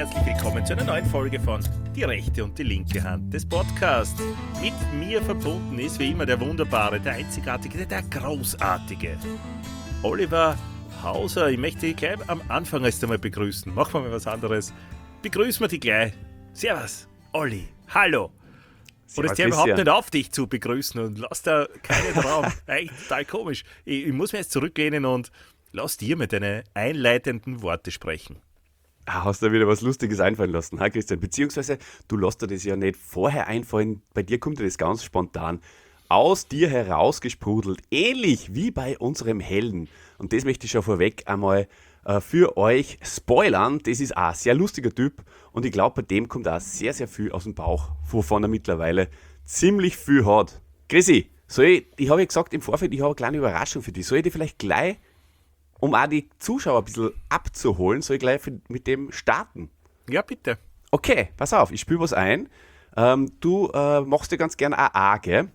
herzlich willkommen zu einer neuen Folge von Die rechte und die linke Hand des Podcasts. Mit mir verbunden ist wie immer der wunderbare, der einzigartige, der großartige Oliver Hauser. Ich möchte dich gleich am Anfang erst einmal begrüßen. Machen wir mal was anderes. Begrüßen wir dich gleich. Servus, Olli. Hallo. Und es hört überhaupt nicht auf, dich zu begrüßen und lass da keinen Raum. Eigentlich total komisch. Ich muss mir jetzt zurücklehnen und lass dir mit deinen einleitenden Worte sprechen. Hast du wieder was Lustiges einfallen lassen, ha Christian? Beziehungsweise, du lässt dir das ja nicht vorher einfallen, bei dir kommt dir das ganz spontan aus dir herausgesprudelt, ähnlich wie bei unserem Helden. Und das möchte ich schon vorweg einmal für euch spoilern. Das ist auch ein sehr lustiger Typ und ich glaube, bei dem kommt auch sehr, sehr viel aus dem Bauch, wovon er mittlerweile ziemlich viel hat. Chrissy, ich habe ja gesagt im Vorfeld, ich habe eine kleine Überraschung für dich. Soll ich dir vielleicht gleich, um auch die Zuschauer ein bisschen abzuholen, soll ich gleich mit dem starten? Ja, bitte. Okay, pass auf, ich spiele was ein. Du machst dir ganz gerne AA, gell?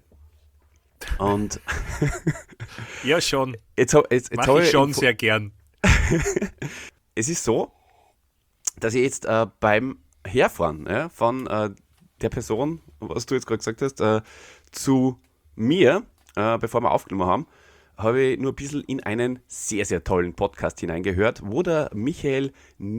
Und ja, schon. Jetzt mache ich schon sehr gern. Es ist so, dass ich jetzt beim Herfahren von der Person, was du jetzt gerade gesagt hast, zu mir, bevor wir aufgenommen haben, habe ich nur ein bisschen in einen sehr, sehr tollen Podcast hineingehört, wo der Michael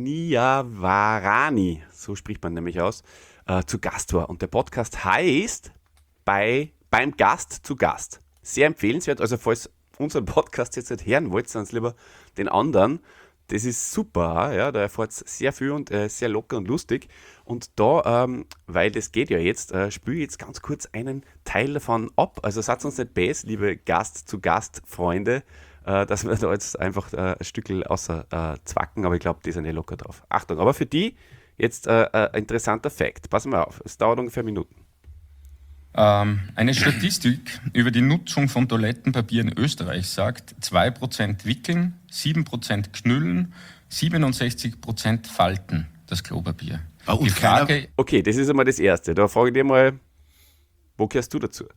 Niavarani, so spricht man nämlich aus, zu Gast war. Und der Podcast heißt Beim Gast zu Gast. Sehr empfehlenswert, also falls unseren Podcast jetzt nicht hören wollt, sonst lieber den anderen. Das ist super, ja, da erfahrt sehr viel und sehr locker und lustig. Und da, weil das geht ja jetzt, spiele ich jetzt ganz kurz einen Teil davon ab. Also seid uns nicht bäs, liebe Gast-zu-Gast-Freunde, dass wir da jetzt einfach ein Stückchen außer zwacken, aber ich glaube, die sind eh locker drauf. Achtung, aber für die jetzt ein interessanter Fact. Passen wir auf, es dauert ungefähr Minuten. Eine Statistik über die Nutzung von Toilettenpapier in Österreich sagt, 2% wickeln, 7% knüllen, 67% falten das Klopapier. Die Frage, okay, das ist einmal das Erste. Da frage ich dir mal, wo gehörst du dazu?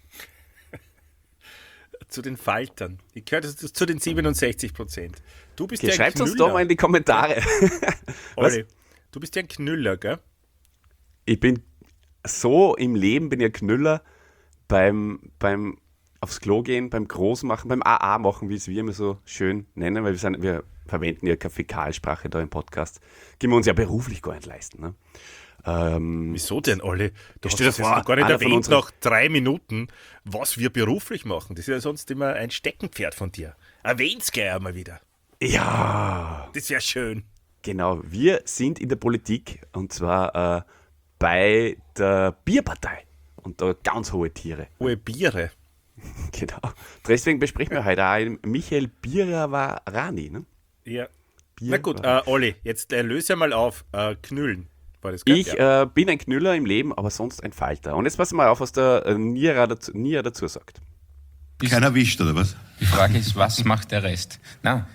Zu den Faltern. Ich gehöre zu den 67%. Du bist okay, ja ein schreibt uns da mal in die Kommentare. Olli, du bist ja ein Knüller, gell? Ich bin so im Leben, bin ich ein Knüller beim aufs Klo gehen, beim Großmachen, beim AA machen, wie es wir immer so schön nennen, weil wir verwenden ja keine Fäkalsprache da im Podcast. Können wir uns ja beruflich gar nicht leisten. Ne? Wieso denn, Olli? Du hast dir das vor, jetzt gar nicht erwähnt nach 3 Minuten, was wir beruflich machen. Das ist ja sonst immer ein Steckenpferd von dir. Erwähn's gleich einmal wieder. Ja. Das wäre schön. Genau, wir sind in der Politik und zwar bei der Bierpartei und da ganz hohe Tiere. Hohe Biere. Genau. Deswegen besprechen wir heute auch Michael Niavarani, ne? Ja. Na gut, Olli, jetzt löse mal auf. Knüllen. War das gut? Ich bin ein Knüller im Leben, aber sonst ein Falter. Und jetzt passen wir auf, was der Nia dazu sagt. Keiner erwischt, oder was? Die Frage ist, was macht der Rest? Nein.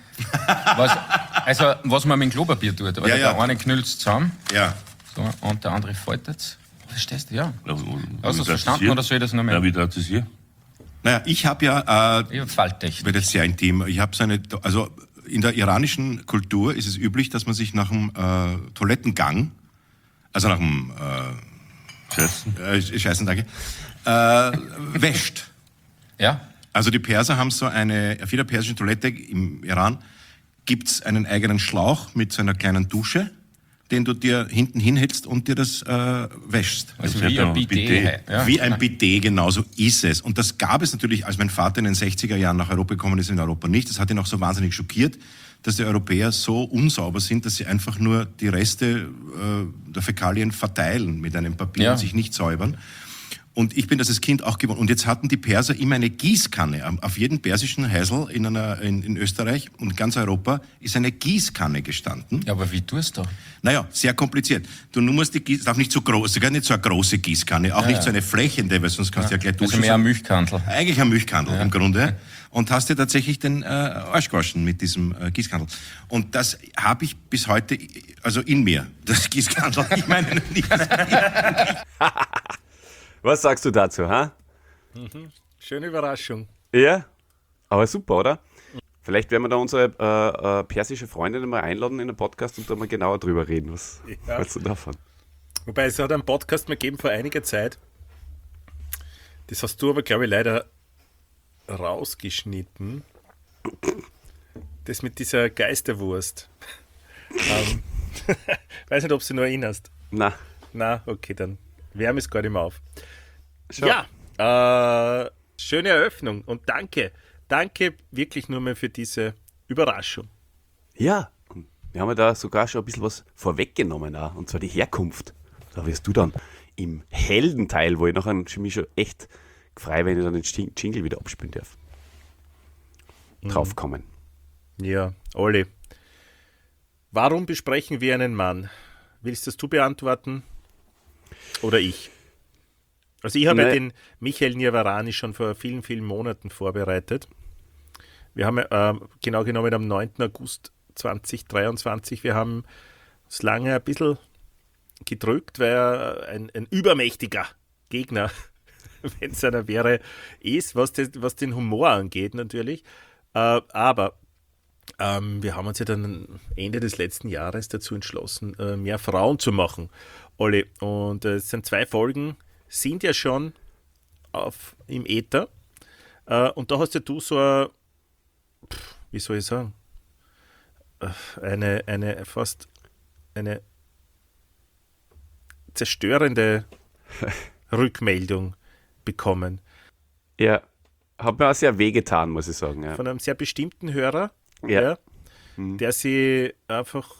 Was man mit dem Klopapier tut. Oder Ja. Der eine knüllt es zusammen Ja. so, und der andere faltet es. Verstehst du? Ja. Also, Hast du es verstanden oder soll ich das noch mehr? Ja, wie das ist hier? Naja, ich habe ja, Ich hab Falttechnik. wird jetzt sehr intim, ich habe also in der iranischen Kultur ist es üblich, dass man sich nach dem Toilettengang, also nach dem Scheißen, danke, wäscht. Ja. Also die Perser haben auf jeder persischen Toilette im Iran gibt es einen eigenen Schlauch mit so einer kleinen Dusche, den du dir hinten hinhältst und dir das wäschst. Also Das ist wie ja ein Bidet. Bidet. Ja. Wie ein Bidet, genau so ist es. Und das gab es natürlich, als mein Vater in den 60er Jahren nach Europa gekommen ist, in Europa nicht. Das hat ihn auch so wahnsinnig schockiert, dass die Europäer so unsauber sind, dass sie einfach nur die Reste der Fäkalien verteilen mit einem Papier und sich nicht säubern. Und ich bin das als Kind auch gewohnt. Und jetzt hatten die Perser immer eine Gießkanne. Auf jedem persischen Heisel in Österreich und ganz Europa ist eine Gießkanne gestanden. Ja, aber wie tust du? Naja, sehr kompliziert. Du musst es darf nicht so groß, sogar nicht so eine große Gießkanne, auch nicht so eine flächende, weil sonst kannst du ja gleich duschen. Also mehr ein Milchkandel. Eigentlich ein Milchkandel im Grunde. Und hast dir tatsächlich den Arsch gewaschen mit diesem Gießkandel. Und das habe ich bis heute, also in mir, das Gießkandel. Ich meine nicht. Was sagst du dazu, ha? Schöne Überraschung. Ja, aber super, oder? Vielleicht werden wir da unsere persische Freundin mal einladen in den Podcast und da mal genauer drüber reden. Was hältst du davon? Wobei es hat einen Podcast mal gegeben vor einiger Zeit. Das hast du aber, glaube ich, leider rausgeschnitten. Das mit dieser Geisterwurst. Weiß nicht, ob du dich noch erinnerst. Na, okay, dann wärme es gar nicht mehr auf. Schau. Ja, schöne Eröffnung und danke. Danke wirklich nur mal für diese Überraschung. Ja, und wir haben ja da sogar schon ein bisschen was vorweggenommen, auch, und zwar die Herkunft. Da wirst du dann im Heldenteil, wo ich nachher mich schon echt frei, wenn ich dann den Jingle wieder abspielen darf, draufkommen. Ja, Olli. Warum besprechen wir einen Mann? Willst das du beantworten? Oder ich? Also ich habe ja den Michael Nirvarani schon vor vielen, vielen Monaten vorbereitet. Wir haben genau genommen am 9. August 2023, wir haben es lange ein bisschen gedrückt, weil er ein übermächtiger Gegner, wenn es einer wäre, ist, was den Humor angeht natürlich. Aber wir haben uns ja dann Ende des letzten Jahres dazu entschlossen, mehr Frauen zu machen, Olli. Und es sind 2 Folgen, sind ja schon im Äther. Und da hast ja du so wie soll ich sagen, fast eine zerstörende Rückmeldung bekommen. Ja, hat mir auch sehr wehgetan, muss ich sagen. Ja. Von einem sehr bestimmten Hörer, Ja. der sich einfach,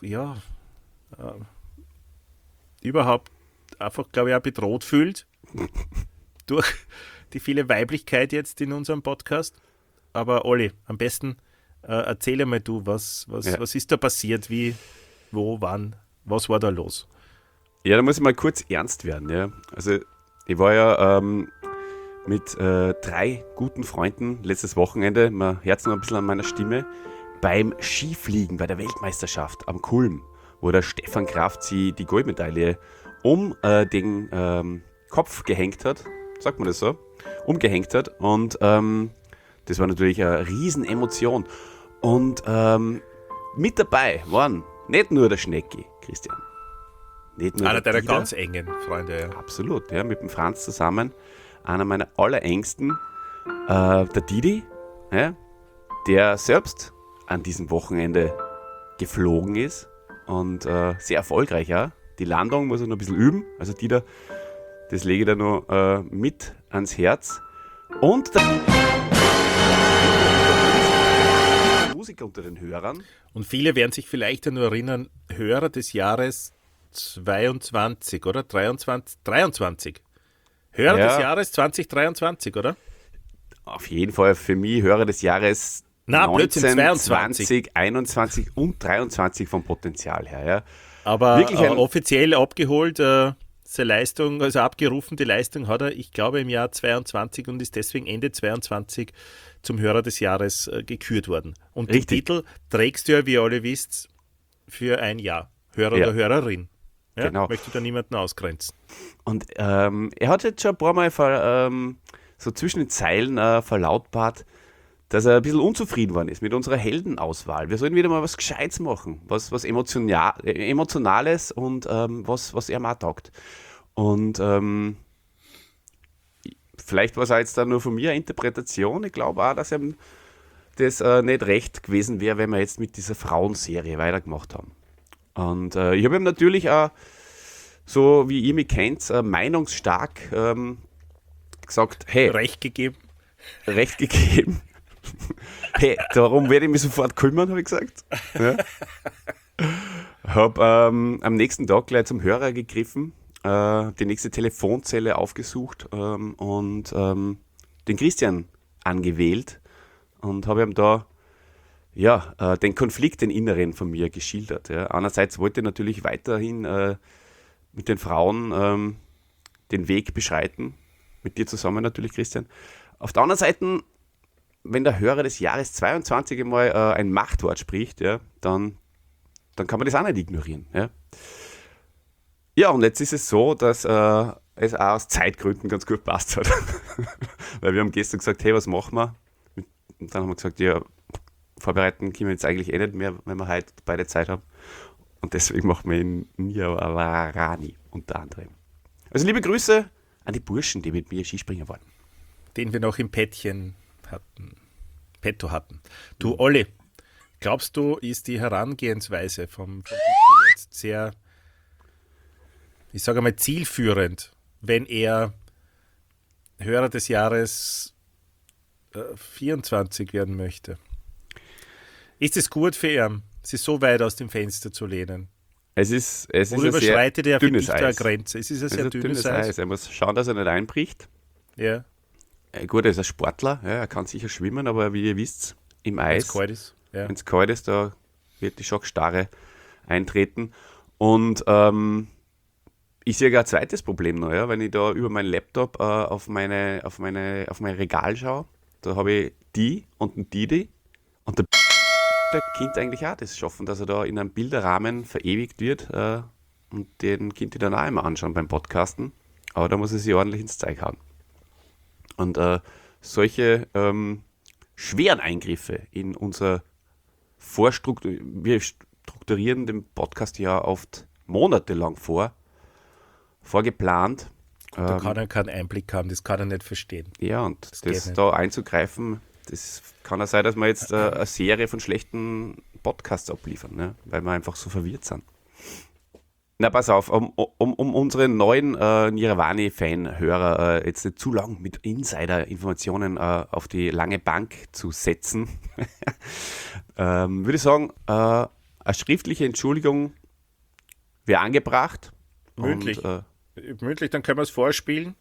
überhaupt einfach, glaube ich, auch bedroht fühlt durch die viele Weiblichkeit jetzt in unserem Podcast. Aber Olli, am besten erzähl mal du, was ist da passiert, wie, wo, wann, was war da los? Ja, da muss ich mal kurz ernst werden. Ja. Also ich war ja mit 3 guten Freunden letztes Wochenende, man hört es noch ein bisschen an meiner Stimme, beim Skifliegen bei der Weltmeisterschaft am Kulm, wo der Stefan Kraft sie die Goldmedaille um den Kopf gehängt hat, sagt man das so, umgehängt hat, und das war natürlich eine Riesenemotion. Und mit dabei waren nicht nur der Schnecki, Christian. Nicht nur Einer der deiner Dieter, ganz engen Freunde, ja. absolut, ja, mit dem Franz zusammen, einer meiner allerengsten, der Didi, ja, der selbst an diesem Wochenende geflogen ist und sehr erfolgreich, ja. Die Landung muss er noch ein bisschen üben, also Dieter, das lege ich da noch mit ans Herz. Und der Musiker unter den Hörern. Und viele werden sich vielleicht ja nur erinnern, Hörer des Jahres 22, oder? 23. Hörer Ja. des Jahres 2023, oder? Auf jeden Fall für mich Hörer des Jahres Blödsinn, 22. 20, 21 und 23 vom Potenzial her. Ja. Aber Wirklich offiziell abgeholt, seine Leistung, also abgerufen, die Leistung hat er, ich glaube, im Jahr 22 und ist deswegen Ende 22 zum Hörer des Jahres gekürt worden. Und Richtig. den Titel trägst du ja, wie ihr alle wisst, für ein Jahr. Hörer Ja. oder Hörerin. Ja? Genau. Möchte da niemanden ausgrenzen. Und er hat jetzt schon ein paar Mal so zwischen den Zeilen verlautbart, dass er ein bisschen unzufrieden worden ist mit unserer Heldenauswahl. Wir sollen wieder mal was Gescheites machen, was Emotionales und was er mal taugt. Und vielleicht war es jetzt da nur von mir eine Interpretation. Ich glaube auch, dass ihm das nicht recht gewesen wäre, wenn wir jetzt mit dieser Frauenserie weitergemacht haben. Und ich habe ihm natürlich auch, so wie ihr mich kennt, meinungsstark gesagt, hey, Recht gegeben. Recht gegeben. Hey, darum werde ich mich sofort kümmern, habe ich gesagt. Ja. Habe am nächsten Tag gleich zum Hörer gegriffen, die nächste Telefonzelle aufgesucht und den Christian angewählt und habe ihm da den Konflikt, den inneren von mir geschildert. Ja. Einerseits wollte ich natürlich weiterhin mit den Frauen den Weg beschreiten, mit dir zusammen natürlich, Christian. Auf der anderen Seite, wenn der Hörer des Jahres 22 einmal ein Machtwort spricht, ja, dann kann man das auch nicht ignorieren. Ja, ja, und jetzt ist es so, dass es auch aus Zeitgründen ganz gut passt hat. Weil wir haben gestern gesagt, hey, was machen wir? Und dann haben wir gesagt, ja, vorbereiten können wir jetzt eigentlich nicht mehr, wenn wir heute beide Zeit haben. Und deswegen machen wir ihn Niavarani unter anderem. Also liebe Grüße an die Burschen, die mit mir Skispringen wollen. Den wir noch im Petto hatten. Du, Olli, glaubst du, ist die Herangehensweise vom Dieter jetzt sehr, ich sage mal, zielführend, wenn er Hörer des Jahres 24 werden möchte? Ist es gut für ihn, sich so weit aus dem Fenster zu lehnen? Es ist Oder ein überschreitet er sehr für dünnes dich da eine Eis. Grenze? Es ist ein Es ist sehr ein dünnes Eis. Er muss schauen, dass er nicht einbricht. Ja, Gut, er ist ein Sportler, ja, er kann sicher schwimmen, aber wie ihr wisst, im wenn Eis, es kalt ist. Ja. wenn es kalt ist, da wird die Schockstarre eintreten. Und ich sehe gar ein zweites Problem noch, ja, wenn ich da über meinen Laptop auf mein Regal schaue, da habe ich die und einen Didi und der könnte eigentlich auch das schaffen, dass er da in einem Bilderrahmen verewigt wird und den könnt ihr dann auch immer anschauen beim Podcasten, aber da muss er sich ordentlich ins Zeug hauen. Und solche schweren Eingriffe in unser wir strukturieren den Podcast ja oft monatelang vorgeplant. Da kann er keinen Einblick haben, das kann er nicht verstehen. Ja, und geht das nicht. da einzugreifen, das kann ja sein, dass wir jetzt eine Serie von schlechten Podcasts abliefern, ne? Weil wir einfach so verwirrt sind. Na, pass auf, um unsere neuen Nirvani-Fan-Hörer jetzt nicht zu lang mit Insider-Informationen auf die lange Bank zu setzen, würde ich sagen, eine schriftliche Entschuldigung wäre angebracht. Mündlich. Und, Mündlich, dann können wir es vorspielen.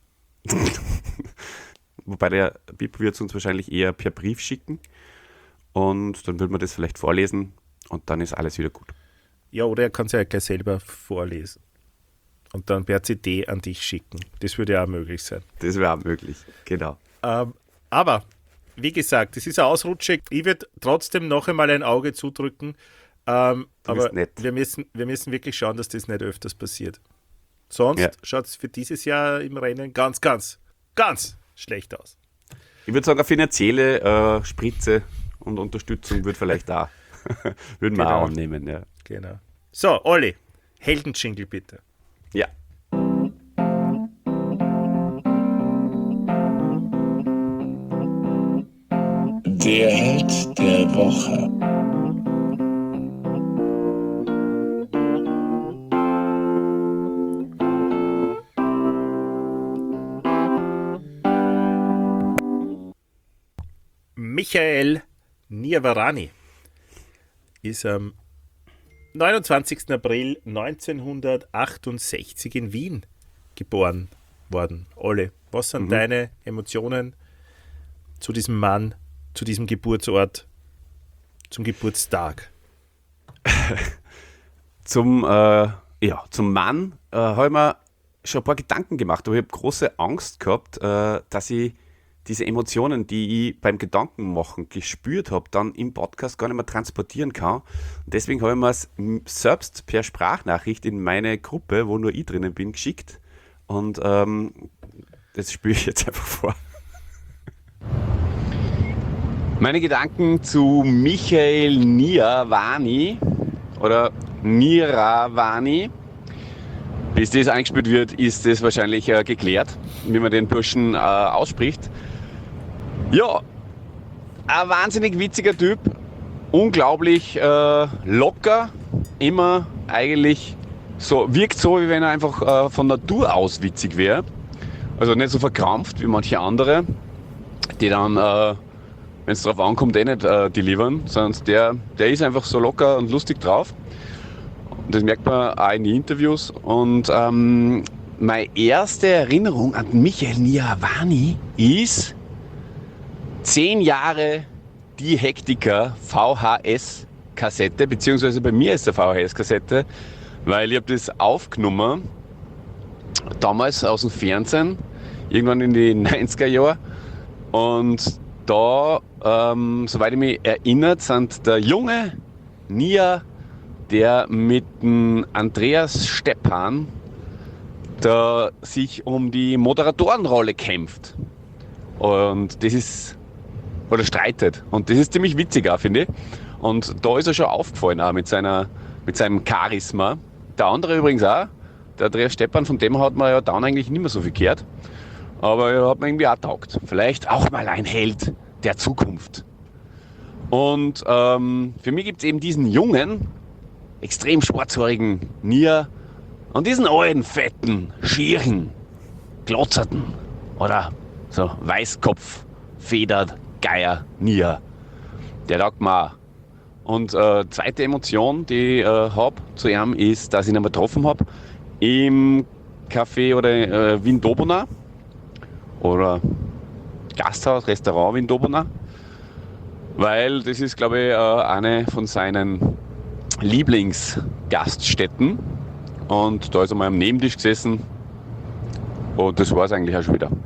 wobei der Bib wird es uns wahrscheinlich eher per Brief schicken und dann würde man das vielleicht vorlesen und dann ist alles wieder gut. Ja, oder er kann es ja gleich selber vorlesen. Und dann per CD an dich schicken. Das würde ja auch möglich sein. Das wäre auch möglich, genau. Aber, wie gesagt, das ist ein Ausrutscher. Ich würde trotzdem noch einmal ein Auge zudrücken. Aber bist nett. wir müssen wirklich schauen, dass das nicht öfters passiert. Sonst schaut es für dieses Jahr im Rennen ganz, ganz, ganz schlecht aus. Ich würde sagen, eine finanzielle Spritze und Unterstützung würde vielleicht auch, würden wir Genau. auch annehmen, ja. Genau. So, Olli, Heldenjingle bitte. Ja. Der Held der Woche. Michael Niavarani ist am 29. April 1968 in Wien geboren worden. Olli, was sind deine Emotionen zu diesem Mann, zu diesem Geburtsort, zum Geburtstag? Zum Mann habe ich mir schon ein paar Gedanken gemacht, aber ich habe große Angst gehabt, dass ich diese Emotionen, die ich beim Gedankenmachen gespürt habe, dann im Podcast gar nicht mehr transportieren kann. Und deswegen habe ich mir es selbst per Sprachnachricht in meine Gruppe, wo nur ich drinnen bin, geschickt. Und das spüre ich jetzt einfach vor. Meine Gedanken zu Michael Niavarani oder Niavarani. Bis das eingespielt wird, ist das wahrscheinlich geklärt, wie man den Burschen ausspricht. Ja, ein wahnsinnig witziger Typ, unglaublich locker, immer eigentlich so, wirkt so, wie wenn er einfach von Natur aus witzig wäre. Also nicht so verkrampft wie manche andere, die dann, wenn es drauf ankommt, nicht delivern, sondern der ist einfach so locker und lustig drauf. Das merkt man auch in den Interviews. Und meine erste Erinnerung an Michael Niavarani ist 10 Jahre die Hektiker VHS-Kassette, beziehungsweise bei mir ist der VHS-Kassette, weil ich habe das aufgenommen, damals aus dem Fernsehen, irgendwann in die 90er Jahre. Und da, soweit ich mich erinnert, sind der junge Nia, der mit dem Andreas Stephan da sich um die Moderatorenrolle kämpft. Und das ist oder streitet. Und das ist ziemlich witzig auch, finde ich. Und da ist er schon aufgefallen auch mit seinem Charisma. Der andere übrigens auch, der Andreas Steppan, von dem hat man ja dann eigentlich nicht mehr so viel gehört. Aber er hat mir irgendwie auch taugt. Vielleicht auch mal ein Held der Zukunft. Und für mich gibt es eben diesen jungen, extrem schwarzhaarigen Nia und diesen alten, fetten, schieren, glotzerten oder so Weißkopf, Federt, Geier, Nia. Der taugt mir auch. Und zweite Emotion, die ich habe zu ihm, ist, dass ich ihn einmal getroffen habe im Café oder Wien Dobona oder Gasthaus, Restaurant Wien Dobona, weil das ist, glaube ich, eine von seinen Lieblingsgaststätten und da ist er mal am Nebentisch gesessen und das war es eigentlich auch schon wieder.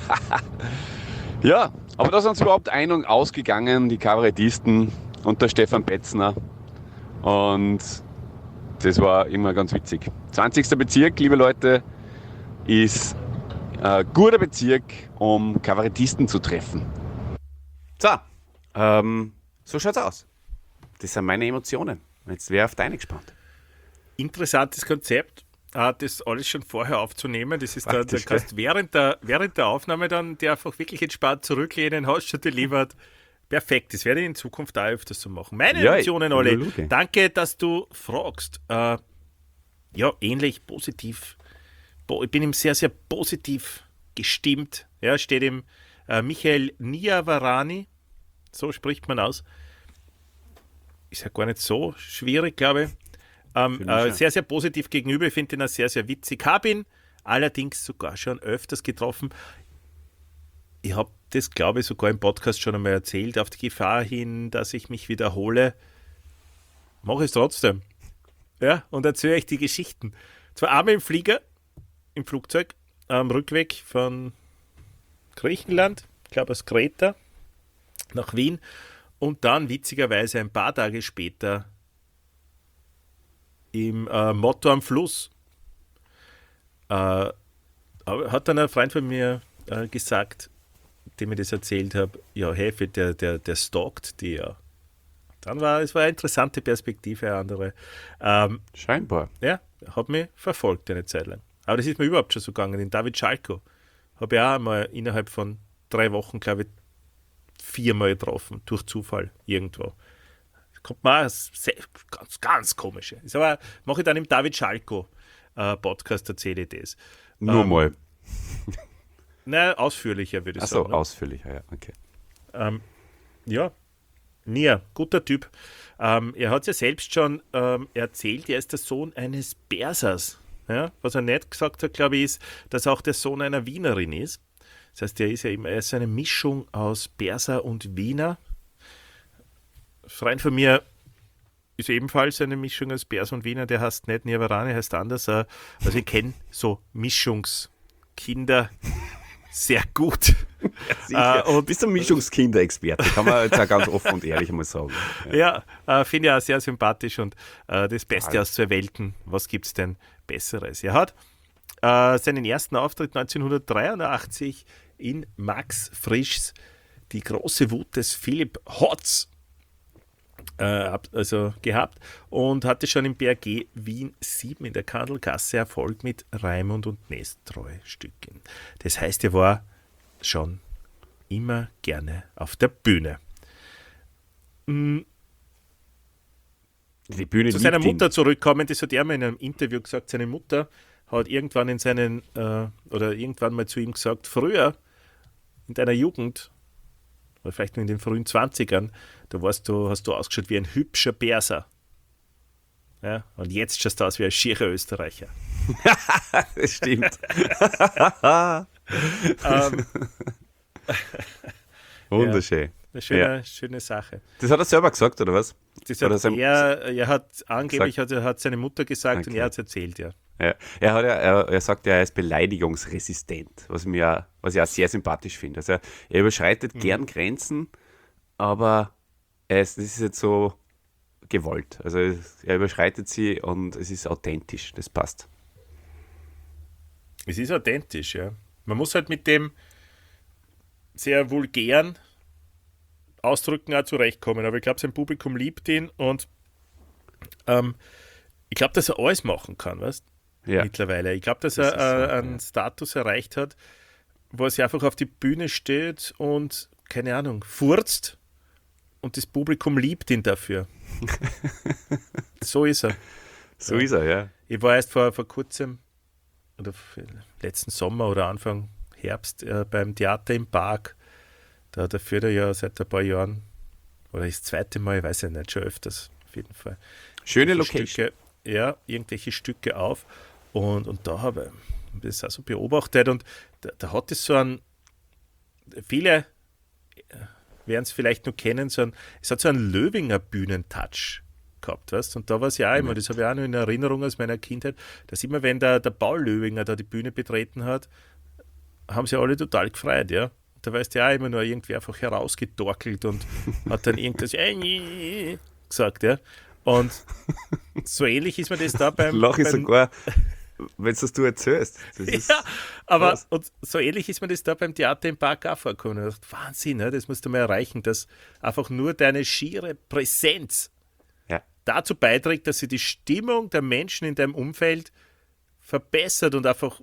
Ja, aber da sind sie überhaupt ein- und ausgegangen, die Kabarettisten und der Stefan Petzner und das war immer ganz witzig. 20. Bezirk, liebe Leute, ist ein guter Bezirk, um Kabarettisten zu treffen. So, so schaut's aus. Das sind meine Emotionen. Jetzt wäre auf deine gespannt. Interessantes Konzept, das alles schon vorher aufzunehmen. Das ist Praktisch, da kannst während der Aufnahme dann dir einfach wirklich entspannt zurücklehnen, hast schon delivered. Perfekt, das werde ich in Zukunft auch öfters so machen. Meine Ja, Emotionen, alle. Luke. Danke, dass du fragst. Ja, ähnlich positiv. Ich bin ihm sehr, sehr positiv gestimmt. Ja, steht ihm Michael Niavarani, so spricht man aus. Ist ja gar nicht so schwierig, glaube ich. Sehr, sehr positiv gegenüber. Ich finde ihn auch sehr, sehr witzig. Habe ihn allerdings sogar schon öfters getroffen. Ich habe das, glaube ich, sogar im Podcast schon einmal erzählt. Auf die Gefahr hin, dass ich mich wiederhole, mache ich es trotzdem. Ja, und erzähle euch die Geschichten. Zwar einmal im Flugzeug, am Rückweg von Griechenland, ich glaube aus Kreta, nach Wien. Und dann witzigerweise ein paar Tage später im Motto am Fluss. Hat dann ein Freund von mir gesagt, dem ich das erzählt habe, ja, hey, der stalkt die ja. Es war eine interessante Perspektive, eine andere. Scheinbar. Ja, hat mich verfolgt eine Zeit lang. Aber das ist mir überhaupt schon so gegangen. Den David Schalko habe ich auch einmal innerhalb von 3 Wochen, glaube ich, 4-mal getroffen, durch Zufall irgendwo. Das kommt mir auch ganz, ganz komisch. Ist aber mache ich dann im David Schalko Podcast, erzähle ich das. Nur mal. Nein, ausführlicher würde ich Achso, sagen. Ne? ausführlicher, ja, okay. Ja, Nia, guter Typ. Er hat ja selbst schon erzählt, er ist der Sohn eines Persers. Ja? Was er nicht gesagt hat, glaube ich, ist, dass er auch der Sohn einer Wienerin ist. Das heißt, er ist eine Mischung aus Perser und Wiener. Ein Freund von mir ist ebenfalls eine Mischung aus Perser und Wiener. Der heißt nicht Niavarani, heißt anders. Also ich kenne so Mischungskinder sehr gut. Und bist du Mischungskinderexperte, kann man jetzt auch ganz offen und ehrlich mal sagen. Ja, finde ich auch sehr sympathisch und das Beste aus 2 Welten. Was gibt es denn Besseres? Er hat seinen ersten Auftritt 1983 in Max Frischs Die große Wut des Philipp Hotz gehabt und hatte schon im BRG Wien 7 in der Kandelgasse Erfolg mit Raimund und Nestroy Stücken. Das heißt, er war schon immer gerne auf der Bühne. Die Bühne Zu seiner liebt ihn. Mutter zurückkommen, das hat er mal in einem Interview gesagt, seine Mutter hat irgendwann irgendwann mal zu ihm gesagt, früher in deiner Jugend, oder vielleicht nur in den frühen 20ern, da hast du ausgeschaut wie ein hübscher Perser. Ja, und jetzt schaust du aus wie ein schierer Österreicher. Das stimmt. Wunderschön. Eine schöne Sache. Das hat er selber gesagt, oder was? Das Oder hat sein- er hat angeblich hat seine Mutter gesagt und Okay. er hat es erzählt, ja. Ja. Er sagt ja, er ist beleidigungsresistent, was ich auch sehr sympathisch finde. Also er überschreitet gern Grenzen, aber es ist jetzt so gewollt. Also er überschreitet sie und es ist authentisch, das passt. Es ist authentisch, ja. Man muss halt mit dem sehr vulgären Ausdrücken auch zurechtkommen. Aber ich glaube, sein Publikum liebt ihn und ich glaube, dass er alles machen kann, weißt du? Ja. Mittlerweile. Ich glaube, dass Das er ist so, einen Status erreicht hat, wo er sich einfach auf die Bühne steht und, keine Ahnung, furzt und das Publikum liebt ihn dafür. So ist er. So ist er, ja. Ich war erst vor kurzem, oder letzten Sommer oder Anfang Herbst, beim Theater im Park. Da führt er ja seit ein paar Jahren, oder das zweite Mal, ich weiß ja nicht, schon öfters, auf jeden Fall. Schöne Location. Irgendwelche Stücke auf. Und da habe ich das auch so beobachtet und da hat es so ein, viele werden es vielleicht noch kennen, es hat so einen Löwinger Bühnentouch gehabt, weißt? Und da war es ja auch immer, das habe ich auch noch in Erinnerung aus meiner Kindheit, dass immer, wenn der Paul Löwinger da die Bühne betreten hat, haben sie alle total gefreut, ja. Da weißt du ja auch immer nur irgendwie einfach herausgetorkelt und hat dann irgendwas gesagt, ja. Und so ähnlich ist mir das da beim... Lach ich sogar, wenn es das du erzählst. Das ist Ja, aber krass. und so ähnlich ist mir das da beim Theater im Park auch vorgekommen. Ich dachte, Wahnsinn, ne? Das musst du mal erreichen, dass einfach nur deine schiere Präsenz Ja. dazu beiträgt, dass sie die Stimmung der Menschen in deinem Umfeld verbessert und einfach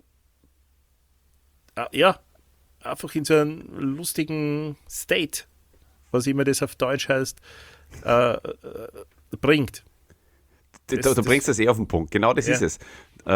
einfach in so einen lustigen State, was immer das auf Deutsch heißt, bringt. Du bringst das auf den Punkt. Genau das Ja. ist es.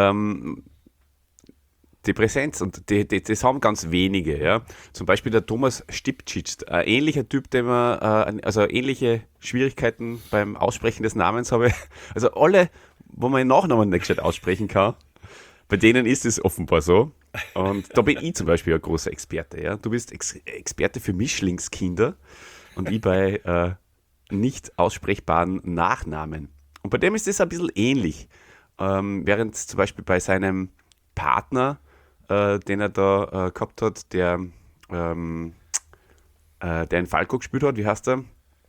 Die Präsenz, und das haben ganz wenige. Ja? Zum Beispiel der Thomas Stipcic, ein ähnlicher Typ, dem also ähnliche Schwierigkeiten beim Aussprechen des Namens habe. Also alle, wo man den Nachnamen nicht gescheit aussprechen kann, bei denen ist es offenbar so. Und da bin ich zum Beispiel ein großer Experte. Ja? Du bist Experte für Mischlingskinder und ich bei nicht aussprechbaren Nachnamen. Und bei dem ist es ein bisschen ähnlich. Während zum Beispiel bei seinem Partner, den er da gehabt hat, der in Falco gespielt hat, wie heißt er?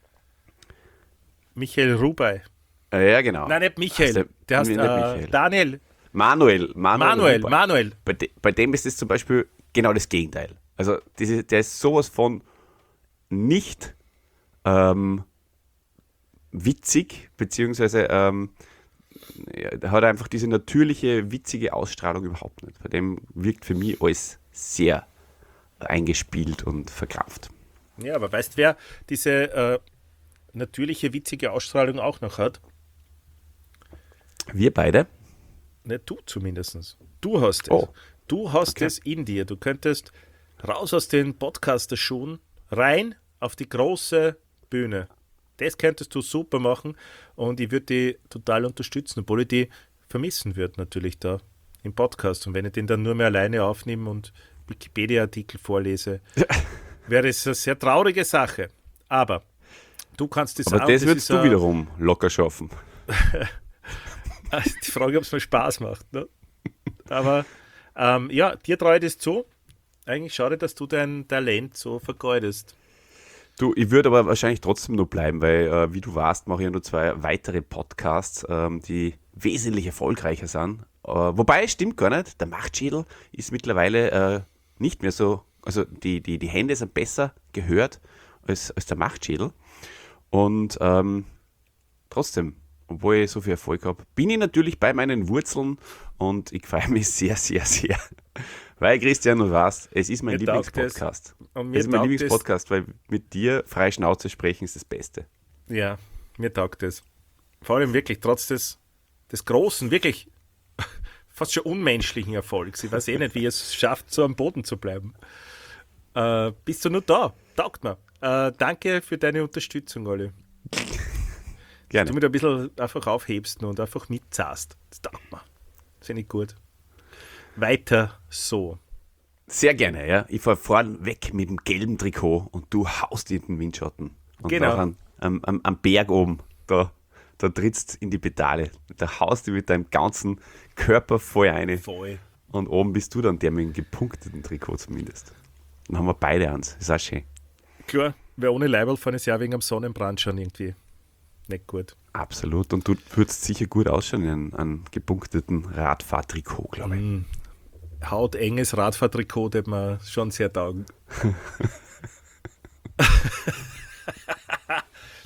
Michael Rubey. Ja, genau. Nein, nicht Michael. Heißt Der heißt nicht Michael. Daniel. Manuel Rubey. Manuel. Bei dem ist es zum Beispiel genau das Gegenteil. Also der ist sowas von nicht witzig, beziehungsweise der hat einfach diese natürliche, witzige Ausstrahlung überhaupt nicht. Bei dem wirkt für mich alles sehr eingespielt und verkrampft. Ja, aber weißt du, wer diese natürliche, witzige Ausstrahlung auch noch hat? Wir beide? Nicht du zumindest. Du hast es. Oh. Du hast Okay. es in dir. Du könntest raus aus den Podcaster-Schuhen, rein auf die große Bühne. Das könntest du super machen und ich würde die total unterstützen, obwohl ich die vermissen würde natürlich da im Podcast. Und wenn ich den dann nur mehr alleine aufnehme und Wikipedia-Artikel vorlese, wäre es eine sehr traurige Sache. Aber du kannst das Aber auch. das würdest ist du wiederum locker schaffen. Die Frage, ob es mir Spaß macht. Ne? Aber ja, dir traue ich das zu. Eigentlich schade, dass du dein Talent so vergeudest. Du, ich würde aber wahrscheinlich trotzdem noch bleiben, weil, wie du weißt, mache ich ja nur 2 weitere Podcasts, die wesentlich erfolgreicher sind. Wobei, stimmt gar nicht, der Machtschädel ist mittlerweile nicht mehr so, also die Hände sind besser gehört als der Machtschädel. Und trotzdem, obwohl ich so viel Erfolg habe, bin ich natürlich bei meinen Wurzeln und ich freue mich sehr, sehr, sehr. Weil, Christian, du weißt, es ist mein Mir taugt Lieblingspodcast. Und Es mir ist mein taugt Lieblingspodcast, weil mit dir frei Schnauze sprechen ist das Beste. Ja, mir taugt es. Vor allem wirklich, trotz des großen, wirklich fast schon unmenschlichen Erfolgs. Ich weiß eh nicht, wie es schafft, so am Boden zu bleiben. Bist du nur da? Taugt mir. Danke für deine Unterstützung, Olli. Gerne. Du mich da ein bisschen einfach aufhebst und einfach mitzahlst. Das taugt mir. Finde ich gut. Weiter so. Sehr gerne, ja. Ich fahre vorn weg mit dem gelben Trikot und du haust in den Windschatten. Und Genau. auch am Berg oben, da trittst in die Pedale. Da haust du mit deinem ganzen Körper voll rein. Voll. Und oben bist du dann der mit dem gepunkteten Trikot zumindest. Dann haben wir beide eins. Ist auch schön. Klar, weil ohne Leiberl fahren ist ja wegen am Sonnenbrand schon irgendwie nicht gut. Absolut. Und du würdest sicher gut ausschauen in einem gepunkteten Radfahrtrikot, glaube ich. Hautenges Radfahrtrikot, das mir schon sehr taugen.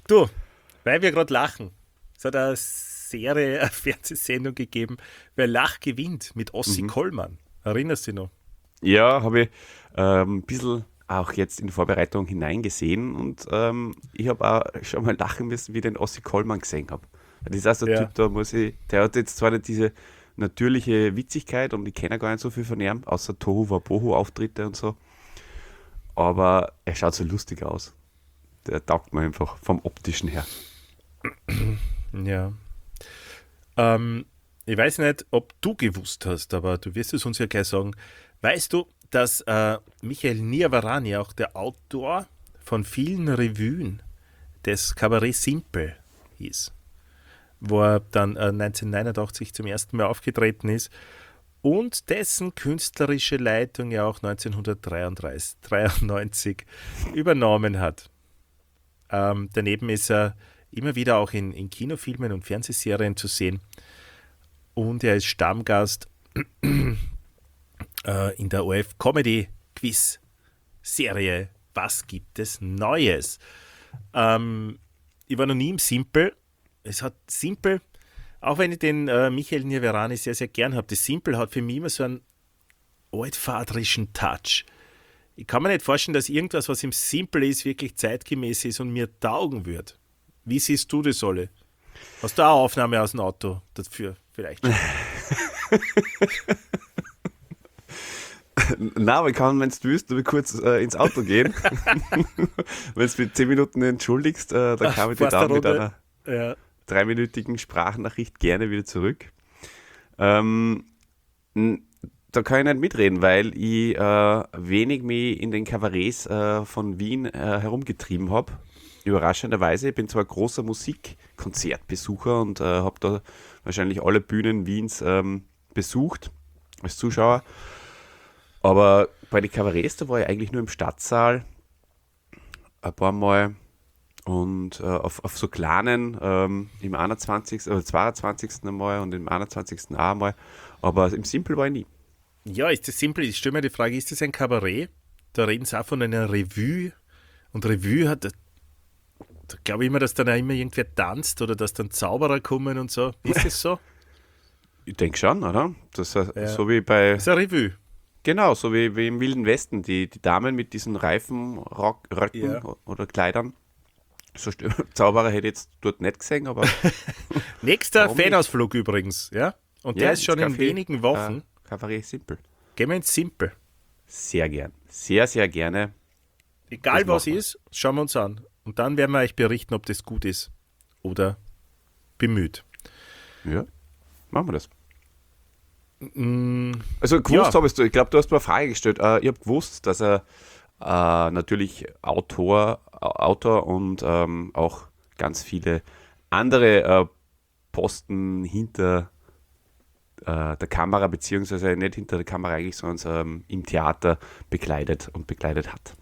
Du, weil wir gerade lachen. Es hat eine Serie, eine Fernsehsendung gegeben, wer Lach gewinnt mit Ossi Kollmann. Erinnerst du dich noch? Ja, habe ich ein bisschen auch jetzt in Vorbereitung hineingesehen und ich habe auch schon mal lachen müssen, wie ich den Ossi Kollmann gesehen habe. Das ist auch so ein Ja. Typ, der hat jetzt zwar nicht diese natürliche Witzigkeit und ich kenne gar nicht so viel von ihm, außer Tohu Wabohu Auftritte und so, aber er schaut so lustig aus. Der taugt mir einfach vom optischen her. Ja. Ich weiß nicht, ob du gewusst hast, aber du wirst es uns ja gleich sagen. Weißt du, dass Michael Niavarani auch der Autor von vielen Revuen des Kabarett Simpel hieß, wo er dann 1989 zum ersten Mal aufgetreten ist und dessen künstlerische Leitung ja auch 1993 übernommen hat. Daneben ist er immer wieder auch in Kinofilmen und Fernsehserien zu sehen. Und er ist Stammgast in der ORF Comedy Quiz Serie Was gibt es Neues? Ich war noch nie im Simpel. Es hat Simpel, auch wenn ich den Michael Niavarani sehr, sehr gern habe, das Simpel hat für mich immer so einen altvaterischen Touch. Ich kann mir nicht vorstellen, dass irgendwas, was im Simpel ist, wirklich zeitgemäß ist und mir taugen wird. Wie siehst du das alle? Hast du auch eine Aufnahme aus dem Auto dafür vielleicht? Na, aber ich kann, wenn du willst, nur kurz ins Auto gehen. Wenn du mit 10 Minuten entschuldigst, dann kann ich dich dann mit einer Ja. 3-minütigen Sprachnachricht gerne wieder zurück. Da kann ich nicht mitreden, weil ich wenig mich in den Kabarets von Wien herumgetrieben habe. Überraschenderweise, ich bin zwar großer Musikkonzertbesucher und habe da wahrscheinlich alle Bühnen Wiens besucht als Zuschauer, aber bei den Kabarets, da war ich eigentlich nur im Stadtsaal ein paar Mal und auf so kleinen, im 21. oder 22. einmal und im 21. auch einmal, aber im Simpel war ich nie. Ja, ist das simpel? Ich stelle mir die Frage, ist das ein Kabarett? Da reden sie auch von einer Revue. Und Revue hat, da glaube ich immer, dass dann auch immer irgendwer tanzt oder dass dann Zauberer kommen und so. Ist das so? Ich denke schon, oder? Das ist Ja. so wie bei, Das ist eine Revue. genau, so wie im Wilden Westen, die Damen mit diesen reifen Röcken Ja. oder Kleidern. So Zauberer hätte ich jetzt dort nicht gesehen, aber Nächster Warum nicht? Fanausflug übrigens, ja? Und der Ja, ist schon ins in Café, wenigen Wochen. Kabarett Simpel. Gehen wir ins Simpel. Sehr gern. Sehr, sehr gerne. Egal Das was machen wir. ist, schauen wir uns an. Und dann werden wir euch berichten, ob das gut ist oder bemüht. Ja, machen wir das. Also gewusst ja. habe ich glaube, du hast mir eine Frage gestellt. Ich habe gewusst, dass er natürlich Autor und auch ganz viele andere Posten hinter der Kamera, beziehungsweise nicht hinter der Kamera eigentlich, sondern im Theater bekleidet hat.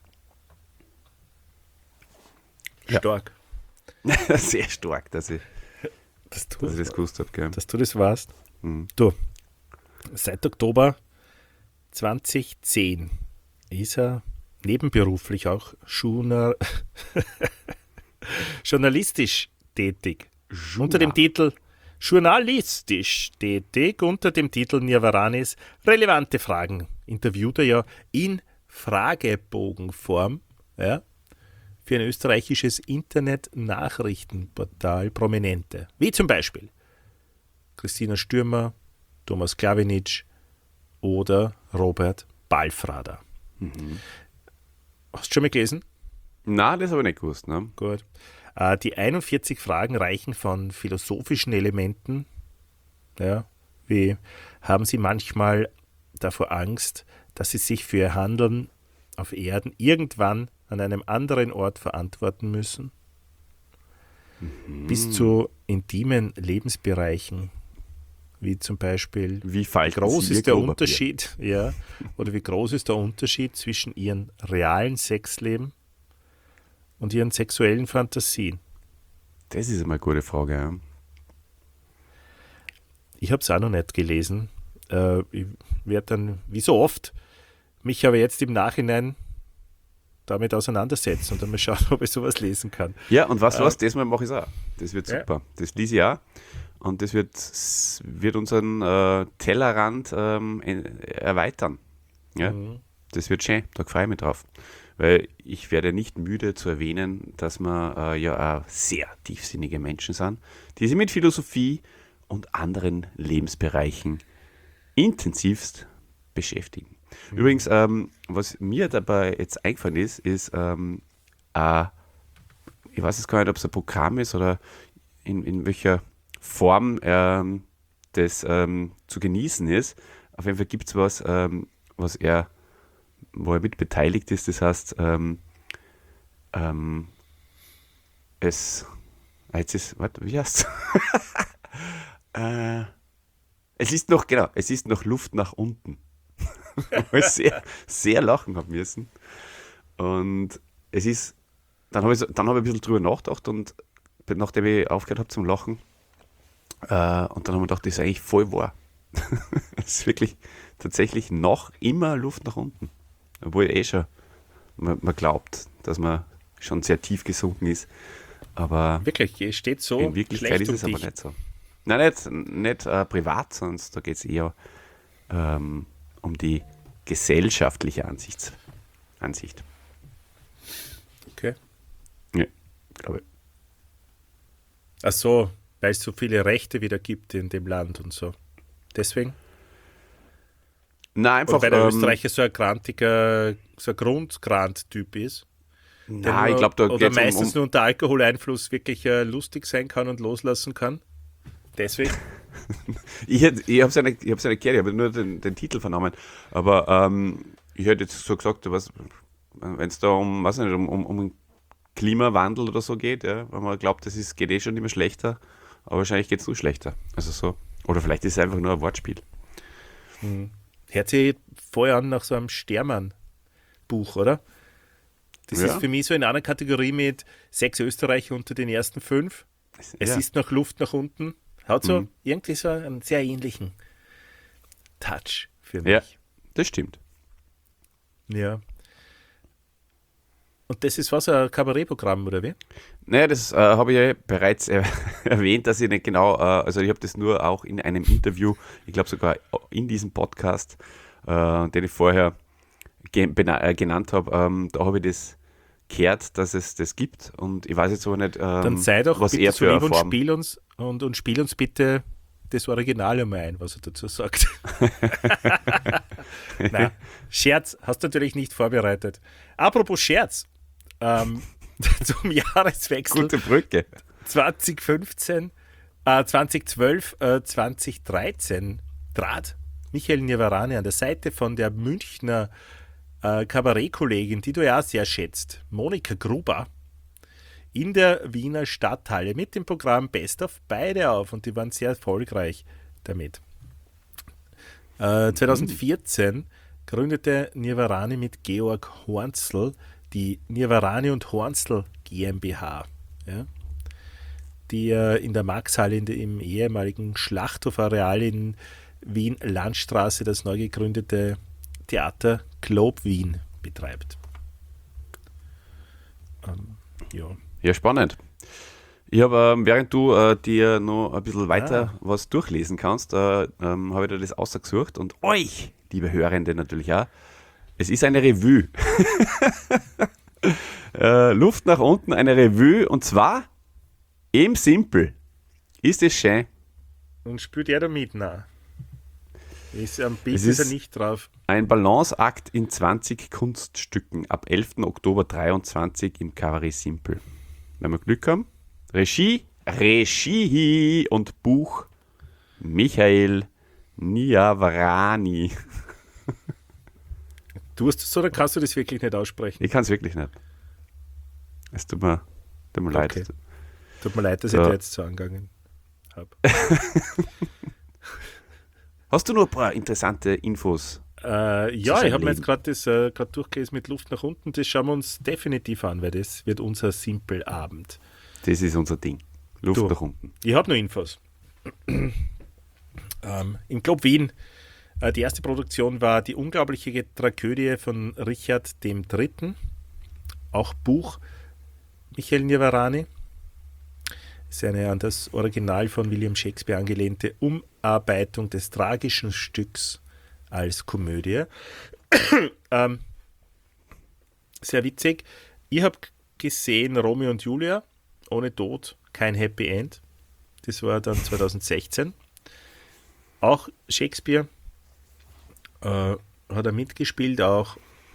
Ja. Stark. Sehr stark, dass ich Dass das gewusst habe. Gell? dass du das warst. Mhm. Du, seit Oktober 2010 ist er nebenberuflich auch journalistisch tätig. Unter dem Titel Journalistisch tätig, unter dem Titel Niavaranis relevante Fragen. Interviewt er ja in Fragebogenform, ja, für ein österreichisches Internet-Nachrichtenportal Prominente. Wie zum Beispiel Christina Stürmer, Thomas Klawinitsch oder Robert Balfrader. Hast du schon mal gelesen? Na, das habe ich nicht gewusst. Ne? Gut. Die 41 Fragen reichen von philosophischen Elementen, ja, wie haben Sie manchmal davor Angst, dass Sie sich für Ihr Handeln auf Erden irgendwann an einem anderen Ort verantworten müssen? Bis zu intimen Lebensbereichen, wie zum Beispiel, Wie falten groß Sie Ihr ist der Klopapier? Unterschied, ja, oder wie groß ist der Unterschied zwischen Ihrem realen Sexleben und Ihren sexuellen Fantasien? Das ist einmal eine gute Frage. Ja. Ich habe es auch noch nicht gelesen. Ich werde dann, wie so oft, mich aber jetzt im Nachhinein damit auseinandersetzen und dann mal schauen, ob ich sowas lesen kann. Ja, und was, diesmal mache ich es auch. Das wird Ja. super. Das lese ich auch. Und das wird unseren Tellerrand erweitern. Ja? Das wird schön, da freue ich mich drauf. Weil ich werde nicht müde zu erwähnen, dass wir ja auch sehr tiefsinnige Menschen sind, die sich mit Philosophie und anderen Lebensbereichen intensivst beschäftigen. Übrigens, was mir dabei jetzt eingefallen ist, ich weiß jetzt gar nicht, ob es ein Programm ist oder in welcher Form das zu genießen ist. Auf jeden Fall gibt es was, wo er mit beteiligt ist. Das heißt, wie heißt es ist noch Luft nach unten. Wo ich sehr, sehr lachen habe müssen. Und dann habe ich ein bisschen drüber nachgedacht und nachdem ich aufgehört habe zum Lachen, und dann haben wir gedacht, das ist eigentlich voll wahr. Es ist wirklich tatsächlich noch immer Luft nach unten. Obwohl man glaubt, dass man schon sehr tief gesunken ist. Aber Wirklich, es steht so in Wirklichkeit schlecht ist es um aber dich. nicht so. Nein, nicht privat, sonst da geht es eher um die gesellschaftliche Ansicht. Okay. Ja, glaube ich. Ach so, weil es so viele Rechte wieder gibt in dem Land und so. Deswegen? Nein, Oder einfach. weil der Österreicher so ein grantiger, so ein Grundgrant-Typ ist? Nein, ich glaube, da Oder geht es meistens nur unter Alkoholeinfluss wirklich lustig sein kann und loslassen kann? Deswegen? Ich habe es ja nicht gehört, ich habe nur den Titel vernommen. Aber ich hätte jetzt so gesagt, wenn es da um Klimawandel oder so geht, ja, wenn man glaubt, geht schon immer schlechter, aber wahrscheinlich geht es nur schlechter. Also so. Oder vielleicht ist es einfach nur ein Wortspiel. Hört sich vorher an nach so einem Stermann-Buch, oder? Das Ja. ist für mich so in einer Kategorie mit 6 Österreicher unter den ersten 5. Es Ja. ist noch Luft nach unten. Hat so irgendwie so einen sehr ähnlichen Touch für mich. Ja, das stimmt. Ja. Und das ist was, ein Kabarettprogramm, oder wie? Naja, das habe ich ja bereits erwähnt, dass ich nicht genau, also ich habe das nur auch in einem Interview, ich glaube sogar in diesem Podcast, den ich vorher genannt habe, da habe ich das gehört, dass es das gibt und ich weiß jetzt aber nicht, Dann sei doch was bitte er so für lieb und Form. spiel uns bitte das Original einmal ein, was er dazu sagt. Nein, Scherz hast du natürlich nicht vorbereitet. Apropos Scherz, zum Jahreswechsel Gute Brücke. 2015, 2012, 2013 trat Michael Nivarani an der Seite von der Münchner Kabarettkollegin, die du ja auch sehr schätzt, Monika Gruber, in der Wiener Stadthalle mit dem Programm Best of beide auf und die waren sehr erfolgreich damit. 2014 gründete Nivarani mit Georg Hornzl die Nivarani und Hornzl GmbH, ja, die in der Maxhalle im ehemaligen Schlachthof-Areal in Wien-Landstraße das neu gegründete Theater Globe Wien betreibt. Ja. Ja, spannend. Ich habe, während du dir noch ein bisschen weiter was durchlesen kannst, habe ich dir das ausgesucht und euch, liebe Hörende, natürlich auch. Es ist eine Revue. Luft nach unten, eine Revue und zwar eben simpel. Ist es schön? Und spielt er da mit? Nein. Am Bild Es ist er ist- nicht drauf. Ein Balanceakt in 20 Kunststücken ab 11. Oktober 23 im Kabarett Simpel. Wenn wir Glück haben. Regie und Buch Michael Niavarani. Tust du es oder kannst du das wirklich nicht aussprechen? Ich kann es wirklich nicht. Es tut mir leid. Okay. Tut mir leid, dass So. ich da jetzt so angegangen habe. Hast du noch ein paar interessante Infos? Ja, ich seinem habe mir jetzt Leben. gerade das durchgelesen mit Luft nach unten. Das schauen wir uns definitiv an, weil das wird unser Simpelabend. Das ist unser Ding. Luft Du. nach unten. Ich habe noch Infos. Im Club Wien, die erste Produktion war die unglaubliche Tragödie von Richard III. auch Buch, Michael Nivarani. Ist eine an das Original von William Shakespeare angelehnte Umarbeitung des tragischen Stücks als Komödie. Sehr witzig. Ich habe gesehen Romeo und Julia, ohne Tod, kein Happy End. Das war dann 2016. Auch Shakespeare hat er mitgespielt auch.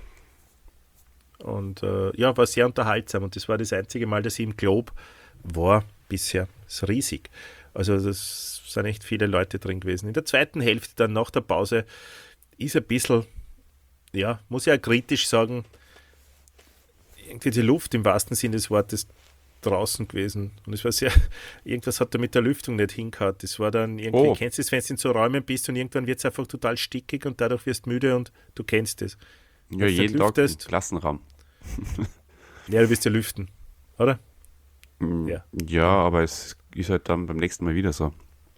Und war sehr unterhaltsam. Und das war das einzige Mal, dass ich im Globe war bisher. Das ist riesig. Also das sind echt viele Leute drin gewesen. In der zweiten Hälfte, dann nach der Pause, ist ein bisschen, muss ich auch kritisch sagen, irgendwie die Luft im wahrsten Sinne des Wortes draußen gewesen. Und es war sehr, irgendwas hat da mit der Lüftung nicht hingehauen. Das war dann irgendwie, kennst du das, wenn du in so Räumen bist und irgendwann wird es einfach total stickig und dadurch wirst du müde und du kennst es. Ja, jeden Tag im Klassenraum. Ja, du wirst ja lüften, oder? Ja, aber es ist halt dann beim nächsten Mal wieder so.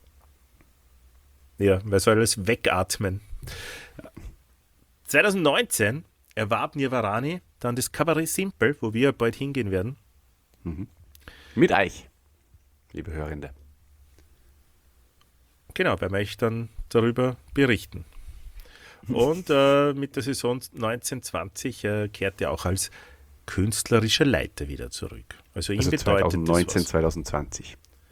Ja, weil soll alles wegatmen. 2019 erwarb Nivarani dann das Cabaret Simple, wo wir bald hingehen werden. Mit euch, liebe Hörende. Genau, werden wir euch dann darüber berichten. Und mit der Saison 1920 kehrt er auch als künstlerischer Leiter wieder zurück. Also ihm bedeutet 2019, das 2020.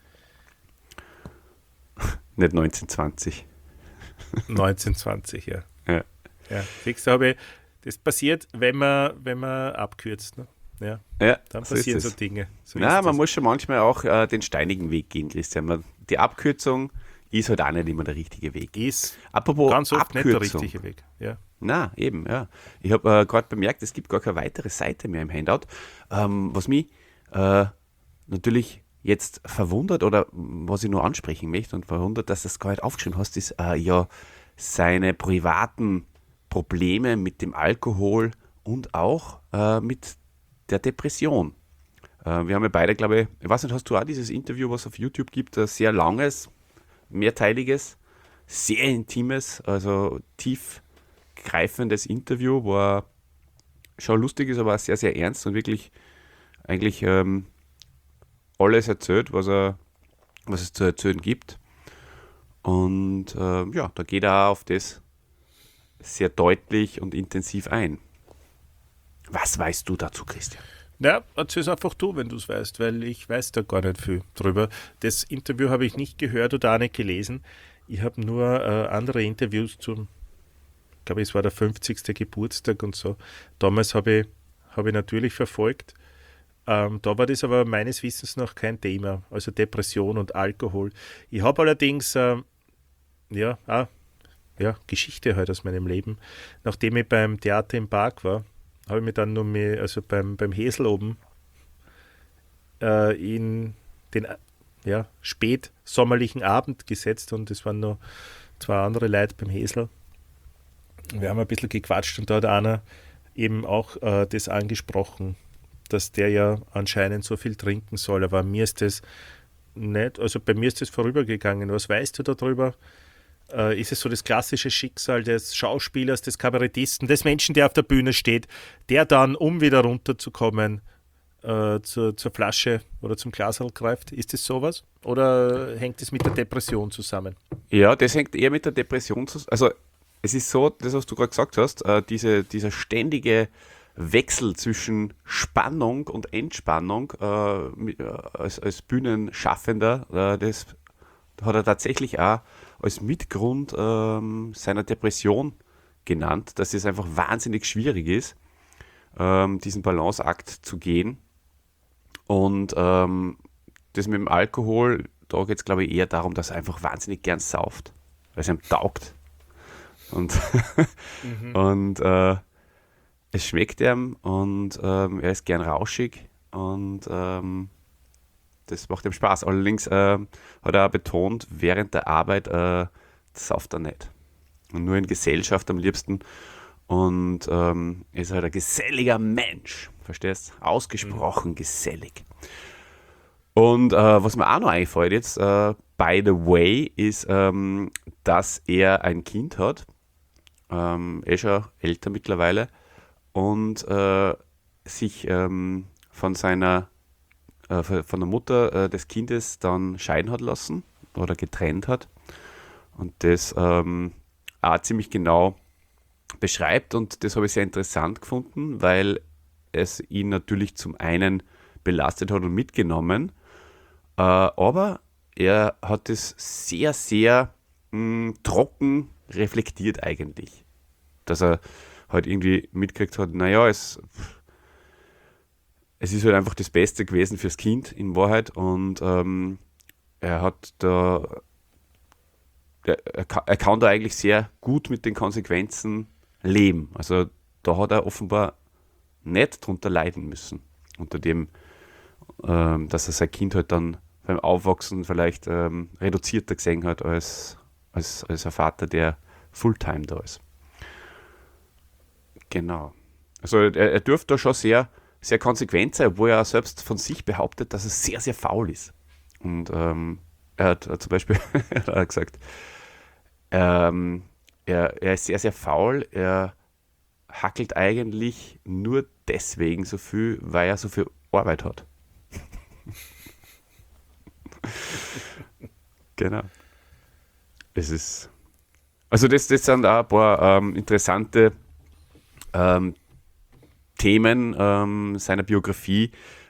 Nicht 1920. 1920, ja. Ja. Ja, siehst du, das passiert, wenn man abkürzt. Ne? Ja, Ja, dann so passieren ist so es. Dinge. So Na, ist man das. muss schon manchmal auch den steinigen Weg gehen, Christian. Die Abkürzung ist halt auch nicht immer der richtige Weg. Ist Apropos ganz oft nicht der Abkürzung. richtige Weg. Ja. Na, eben, ja. Ich habe gerade bemerkt, es gibt gar keine weitere Seite mehr im Handout. Was mich natürlich jetzt verwundert oder was ich nur ansprechen möchte und verwundert, dass du es gar nicht aufgeschrieben hast, ist seine privaten Probleme mit dem Alkohol und auch mit der Depression. Wir haben ja beide, glaube ich weiß nicht, hast du auch dieses Interview, was es auf YouTube gibt, ein sehr langes, mehrteiliges, sehr intimes, also tiefgreifendes Interview, wo er schon lustig ist, aber auch sehr, sehr ernst und wirklich eigentlich alles erzählt, was es zu erzählen gibt. Und da geht er auch auf das sehr deutlich und intensiv ein. Was weißt du dazu, Christian? Ja, erzähl es einfach du, wenn du es weißt, weil ich weiß da gar nicht viel drüber. Das Interview habe ich nicht gehört oder auch nicht gelesen. Ich habe nur andere Interviews zum, ich glaube, es war der 50. Geburtstag und so. Damals habe ich natürlich verfolgt. Da war das aber meines Wissens noch kein Thema, also Depression und Alkohol. Ich habe allerdings Geschichte halt aus meinem Leben. Nachdem ich beim Theater im Park war, habe ich mich dann beim Hesel oben in den spätsommerlichen Abend gesetzt und es waren noch zwei andere Leute beim Hesel. Wir haben ein bisschen gequatscht und da hat einer eben auch das angesprochen, dass der ja anscheinend so viel trinken soll, aber mir ist das nicht, also bei mir ist das vorübergegangen. Was weißt du darüber? Ist es so das klassische Schicksal des Schauspielers, des Kabarettisten, des Menschen, der auf der Bühne steht, der dann, um wieder runterzukommen, zur Flasche oder zum Glasl greift? Ist das sowas? Oder hängt es mit der Depression zusammen? Ja, das hängt eher mit der Depression zusammen. Also es ist so, das, was du gerade gesagt hast, dieser ständige Wechsel zwischen Spannung und Entspannung als Bühnenschaffender, das hat er tatsächlich auch als Mitgrund seiner Depression genannt, dass es einfach wahnsinnig schwierig ist, diesen Balanceakt zu gehen. Und das mit dem Alkohol, da geht es, glaube ich, eher darum, dass er einfach wahnsinnig gern sauft, weil es ihm taugt. Und, und es schmeckt ihm und er ist gern rauschig und das macht ihm Spaß. Allerdings hat er auch betont, während der Arbeit sauft er nicht. Und nur in Gesellschaft am liebsten. Und ist halt ein geselliger Mensch. Verstehst? Ausgesprochen gesellig. Und was mir auch noch einfällt jetzt, by the way, ist, dass er ein Kind hat. Schon älter mittlerweile. Und sich von der Mutter des Kindes dann scheiden hat lassen oder getrennt hat und das auch ziemlich genau beschreibt, und das habe ich sehr interessant gefunden, weil es ihn natürlich zum einen belastet hat und mitgenommen, aber er hat es sehr, sehr trocken reflektiert eigentlich. Dass er halt irgendwie mitgekriegt hat, naja, es ist halt einfach das Beste gewesen fürs Kind in Wahrheit, und er hat da, er kann da eigentlich sehr gut mit den Konsequenzen leben. Also da hat er offenbar nicht drunter leiden müssen, unter dem, dass er sein Kind halt dann beim Aufwachsen vielleicht reduzierter gesehen hat als ein Vater, der Fulltime da ist. Genau. Also er dürfte da schon sehr, sehr konsequent sein, obwohl er selbst von sich behauptet, dass er sehr, sehr faul ist. Und er hat zum Beispiel er hat gesagt, er ist sehr, sehr faul, er hackelt eigentlich nur deswegen so viel, weil er so viel Arbeit hat. Genau. Es ist. Also das sind auch ein paar interessante Themen seiner Biografie,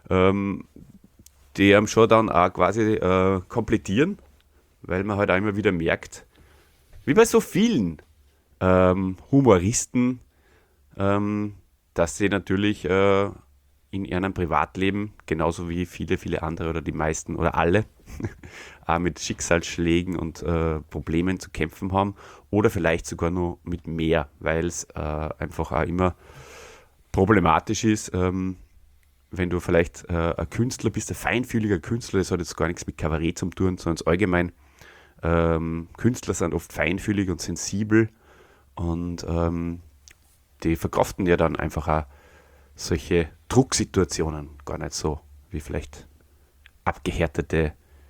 die einem schon dann auch quasi komplettieren, weil man halt auch immer wieder merkt, wie bei so vielen Humoristen, dass sie natürlich in ihrem Privatleben, genauso wie viele, viele andere oder die meisten oder alle, auch mit Schicksalsschlägen und Problemen zu kämpfen haben oder vielleicht sogar nur mit mehr, weil es einfach auch immer problematisch ist, wenn du vielleicht ein Künstler bist, ein feinfühliger Künstler, das hat jetzt gar nichts mit Kabarett zu tun, sondern allgemein, Künstler sind oft feinfühlig und sensibel, und die verkraften ja dann einfach auch solche Drucksituationen gar nicht so, wie vielleicht abgehärtete,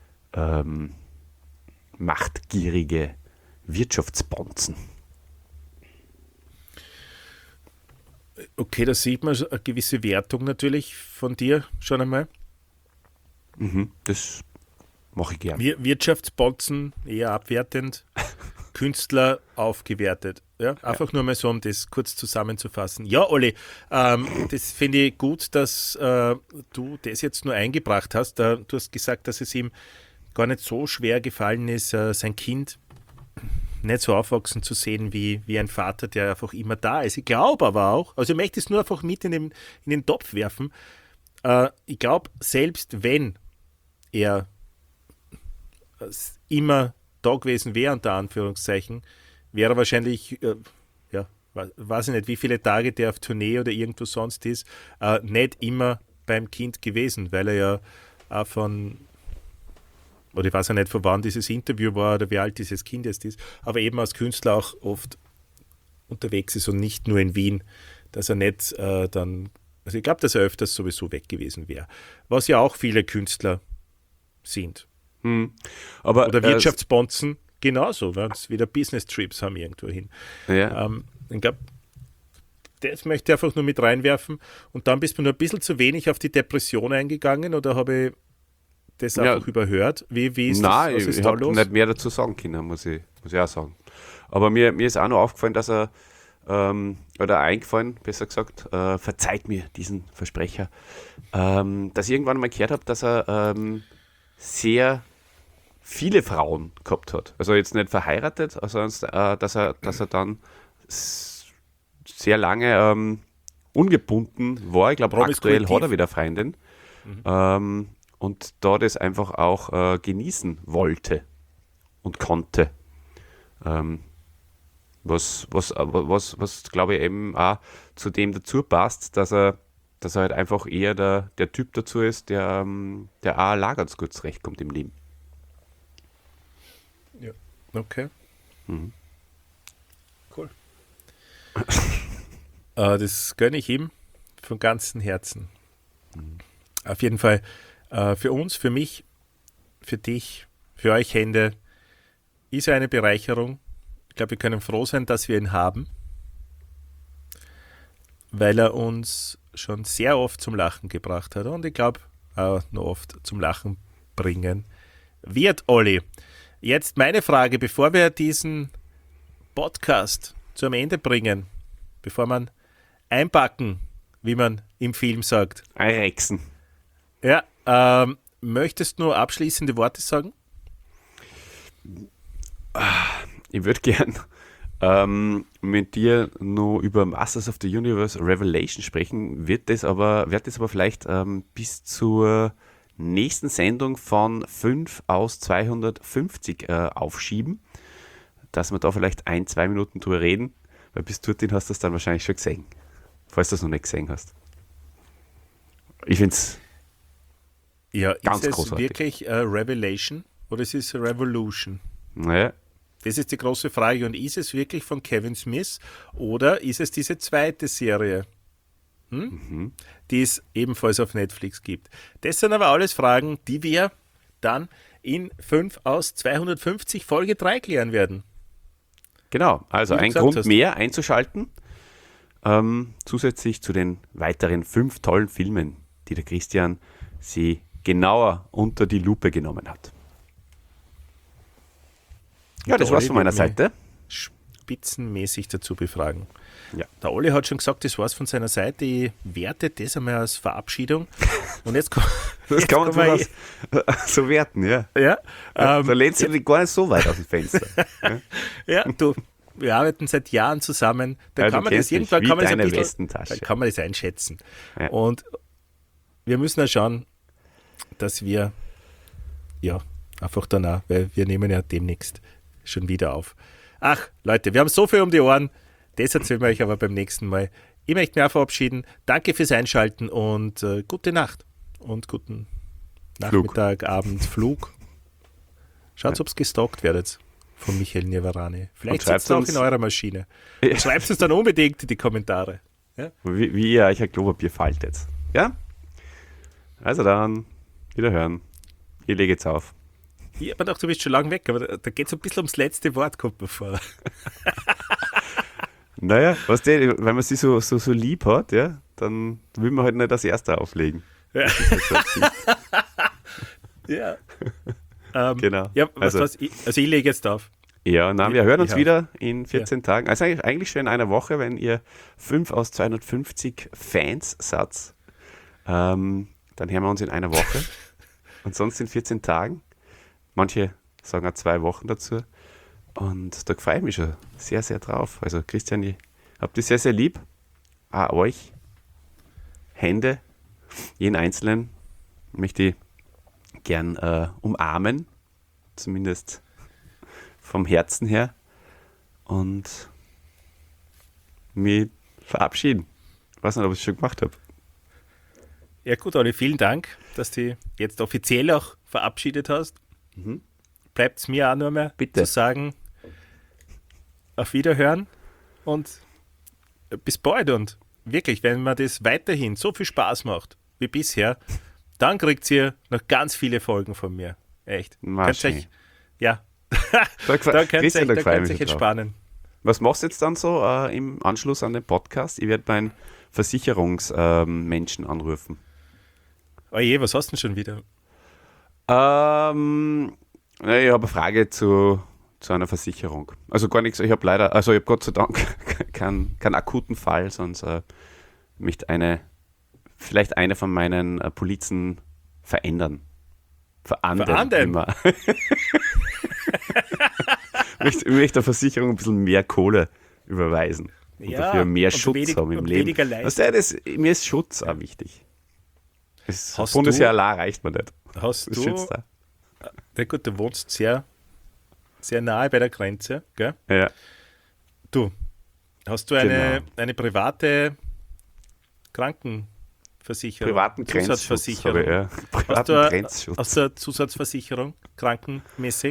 machtgierige Wirtschaftsbonzen. Okay, da sieht man eine gewisse Wertung natürlich von dir schon einmal. Das mache ich gern. Wirtschaftsbotzen eher abwertend, Künstler aufgewertet. Ja, einfach nur mal so, um das kurz zusammenzufassen. Ja, Olli, das finde ich gut, dass du das jetzt nur eingebracht hast. Du hast gesagt, dass es ihm gar nicht so schwer gefallen ist, sein Kind nicht so aufwachsen zu sehen wie ein Vater, der einfach immer da ist. Ich glaube aber auch, also ich möchte es nur einfach mit in den Topf werfen, ich glaube, selbst wenn er immer da gewesen wäre, unter Anführungszeichen, wäre er wahrscheinlich, weiß ich nicht, wie viele Tage der auf Tournee oder irgendwo sonst ist, nicht immer beim Kind gewesen, weil er ja auch oder ich weiß ja nicht, von wann dieses Interview war oder wie alt dieses Kind jetzt ist, aber eben als Künstler auch oft unterwegs ist und nicht nur in Wien, dass er nicht also ich glaube, dass er öfters sowieso weg gewesen wäre. Was ja auch viele Künstler sind. Aber, oder Wirtschaftsbonzen genauso, weil es wieder Business-Trips haben irgendwo hin. Ja. Ich glaube, das möchte ich einfach nur mit reinwerfen. Und dann bist du nur ein bisschen zu wenig auf die Depression eingegangen, oder habe ich das einfach überhört? Wie ist Nein, das? Was ist ich da habe los? nicht mehr dazu sagen können, muss ich auch sagen. Aber mir ist auch noch aufgefallen, dass er, oder eingefallen, besser gesagt, verzeiht mir diesen Versprecher, dass ich irgendwann mal gehört habe, dass er sehr viele Frauen gehabt hat. Also jetzt nicht verheiratet, sondern dass er dann sehr lange ungebunden war. Ich glaube, aktuell hat er wieder Freundin. Und da das einfach auch genießen wollte und konnte. Was glaube ich eben auch zu dem dazu passt, dass er halt einfach eher der Typ dazu ist, der auch allein ganz gut zurechtkommt im Leben. Ja, okay. Cool. Das gönne ich ihm von ganzem Herzen. Auf jeden Fall für uns, für mich, für dich, für euch Hände ist er eine Bereicherung. Ich glaube, wir können froh sein, dass wir ihn haben, weil er uns schon sehr oft zum Lachen gebracht hat und ich glaube auch noch oft zum Lachen bringen wird, Olli. Jetzt meine Frage, bevor wir diesen Podcast zum Ende bringen, bevor man einpacken, wie man im Film sagt. Einrechsen. Ja, möchtest du nur abschließende Worte sagen? Ich würde gern mit dir nur über Masters of the Universe Revelation sprechen, werde das aber vielleicht bis zur nächsten Sendung von 5 aus 250 aufschieben, dass wir da vielleicht 1-2 Minuten drüber reden, weil bis dorthin hast du es dann wahrscheinlich schon gesehen, falls du es noch nicht gesehen hast. Ich finde es Ja, ganz ist es großartig. wirklich Revelation oder ist es Revolution? Naja, Das ist die große Frage. Und ist es wirklich von Kevin Smith oder ist es diese zweite Serie, die es ebenfalls auf Netflix gibt? Das sind aber alles Fragen, die wir dann in 5 aus 250 Folge 3 klären werden. genau. Also Wie du ein gesagt Grund hast. mehr einzuschalten, zusätzlich zu den weiteren 5 tollen Filmen, die der Christian sie genauer unter die Lupe genommen hat. Ja, das Der war's Olli von meiner wird mich Seite. spitzenmäßig dazu befragen. Ja. Der Olli hat schon gesagt, das war's von seiner Seite. Ich werte das einmal als Verabschiedung. Und jetzt kommt Das kann man durchaus so werten, ja. Ja, Da lehnst du dich gar nicht so weit aus dem Fenster. ja, du, wir arbeiten seit Jahren zusammen. Da Ja, kann du man das kennst mich irgendwann wie kann man das deine ein bisschen, Westentasche. dann kann man das einschätzen. Ja. Und wir müssen ja schauen, dass wir ja einfach danach, weil wir nehmen ja demnächst schon wieder auf. Ach, Leute, wir haben so viel um die Ohren. Das erzählen wir euch aber beim nächsten Mal. Ich möchte mich auch verabschieden. Danke fürs Einschalten und gute Nacht und guten Nachmittag, Abend, Flug. Schaut, ob es gestalkt werdet von Michael Niavarani. Vielleicht schreibt sitzt ihr auch uns- in eurer Maschine. Ja. Und schreibt es dann unbedingt in die Kommentare. Ja? Wie ihr euch ein Klopapier faltet. Ja? Also dann, wiederhören. Ich lege jetzt auf. Ich habe gedacht, du bist schon lange weg, aber da geht es ein bisschen ums letzte Wort, kommt mir vor. Naja, weißt du, wenn man sie so lieb hat, ja, dann will man halt nicht das erste auflegen. Ja. Das ist halt so. Ja. Genau. Ja, Also- ich lege jetzt auf. Ja, na, wir hören uns Ja. wieder in 14 Tagen. Also eigentlich schon in einer Woche, wenn ihr 5 aus 250 Fans seid. Dann hören wir uns in einer Woche. Und sonst in 14 Tagen. Manche sagen auch 2 Wochen dazu. Und da freue ich mich schon sehr, sehr drauf. Also Christian, ich hab dich sehr, sehr lieb. Auch euch. Hände. Jeden Einzelnen möchte ich gern umarmen. Zumindest vom Herzen her. Und mich verabschieden. Ich weiß nicht, ob ich es schon gemacht habe. Ja gut, Olli, vielen Dank, dass du dich jetzt offiziell auch verabschiedet hast. Bleibt es mir auch nur mehr Bitte. zu sagen, auf Wiederhören und bis bald. Und wirklich, wenn mir das weiterhin so viel Spaß macht wie bisher, dann kriegt ihr noch ganz viele Folgen von mir. Echt. Na, Könnt schön. euch, ja, Da da könnt ihr Christian, da freue ich euch mich drauf. entspannen. Was machst du jetzt dann so im Anschluss an den Podcast? Ich werde meinen Versicherungsmenschen anrufen. Oje, was hast du denn schon wieder? Ich habe eine Frage zu einer Versicherung. Also gar nichts, ich habe Gott sei Dank keinen akuten Fall, sonst möchte vielleicht eine von meinen Polizen verändern. Verandern? Immer. Ich möchte der Versicherung ein bisschen mehr Kohle überweisen. Und Ja, dafür mehr und Schutz haben im und Leben. weniger leisten. Weißt du, mir ist Schutz auch wichtig. Das Hast Bundesjahr du- allein reicht mir nicht. Hast Das du, schützt auch. na gut, du wohnst sehr, sehr nahe bei der Grenze, gell? Ja. Du, hast du Genau. eine private Krankenversicherung? Privaten Grenzschutz. Zusatzversicherung? habe ich, ja. Hast Privaten du, Grenzschutz. hast du eine Zusatzversicherung, krankenmäßig?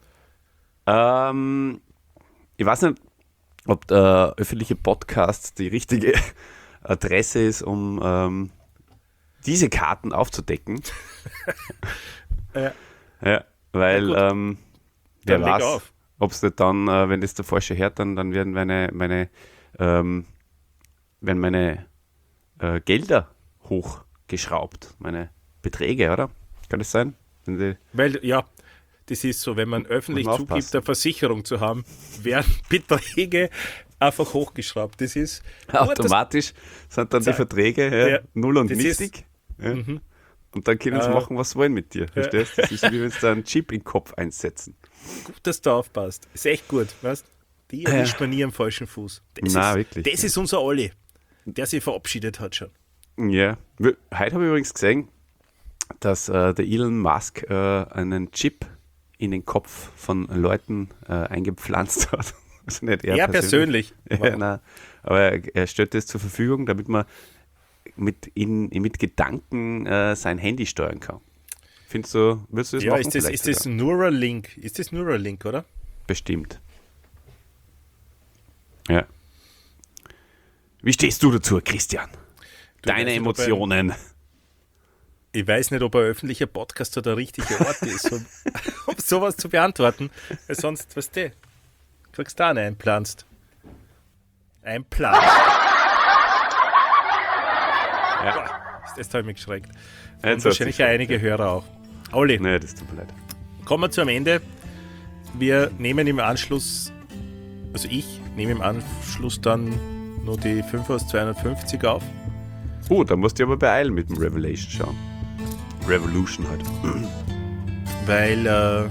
Ich weiß nicht, ob der öffentliche Podcast die richtige Adresse ist, um diese Karten aufzudecken. Ja. Ja, weil Na wer Dann leg weiß, auf. ob es nicht dann, wenn das der Falsche hört, dann werden meine Gelder hochgeschraubt, meine Beträge, oder? Kann das sein? Weil, ja, das ist so, wenn man öffentlich Muss man zugibt, aufpassen. eine Versicherung zu haben, werden Beträge einfach hochgeschraubt. Das ist Automatisch sind dann die Zack. Verträge Ja, null und das nichtig. Ja. Und dann können sie machen, was sie wollen mit dir. Verstehst du? Das ist wie wenn sie da einen Chip in den Kopf einsetzen. Gut, dass du aufpasst. Ist echt gut, weißt? Die erwischt man nie am falschen Fuß. Das Nein, ist, wirklich. Das ist unser Olli, der sich verabschiedet hat schon. Ja. Heute habe ich übrigens gesehen, dass der Elon Musk einen Chip in den Kopf von Leuten eingepflanzt hat. Also nicht er persönlich. Ja, nein, aber er stellt das zur Verfügung, damit man mit Gedanken sein Handy steuern kann. Findest du, würdest du das Ja, machen? ist das vielleicht sogar? Neuralink? Ist das Neuralink, oder? Bestimmt. Ja. Wie stehst du dazu, Christian? Deine weißt nicht, Emotionen. Ich weiß nicht, ob ein öffentlicher Podcast da der richtige Ort ist, um sowas zu beantworten. Weil sonst, weißt du, kriegst du auch einen einpflanzt. Einpflanzt. Ja. Das habe ich mich geschreckt. Jetzt Und hat's wahrscheinlich sich auch einige Hörer auch. Olli, Nee, das tut mir leid. kommen wir zum Ende. Wir nehmen im Anschluss, also ich nehme im Anschluss dann nur die 5 aus 250 auf. Da musst du aber beeilen mit dem Revelation schauen. Revolution halt. Weil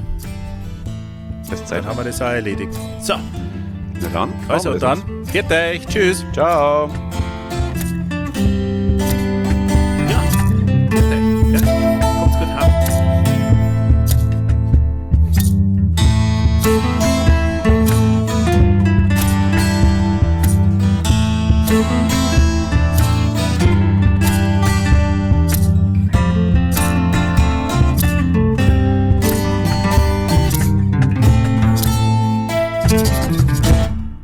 Das Zeit dann haben wir das auch erledigt. So, Na dann. also machen wir das dann, viert euch, tschüss. jetzt. Ciao.